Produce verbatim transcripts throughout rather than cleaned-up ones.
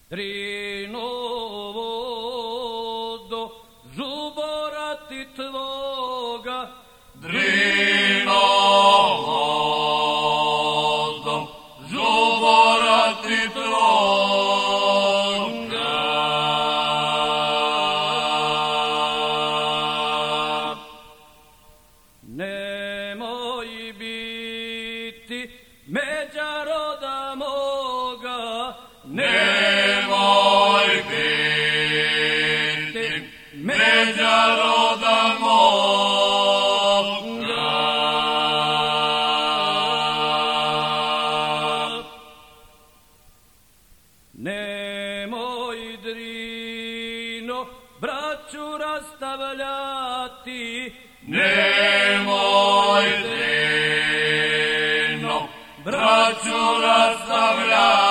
Drinovodo, žuborati tvoga, Drinovodo, žuborati tvoga. Nemoj biti međa roda moga, Nemoj biti međa roda moga. Nemoj, Drino, braću rastavljati, Nemoj, Drino, braću rastavljati.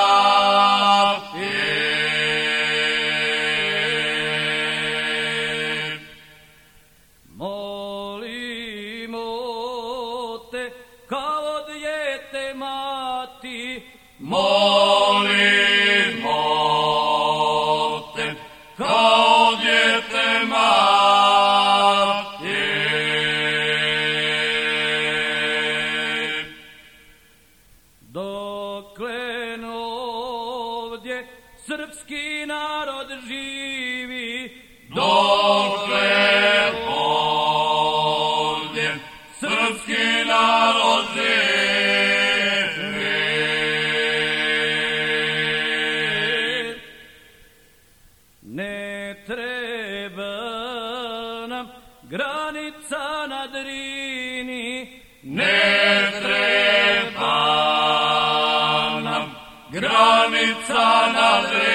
Molimo te kao dijete mati, Molimo te kao dijete mati. dokle ovdje srpski narod živi, Dokle ovdje srpski narod živi, ne treba nam granica na Drini, ne treba nam granica na Drini.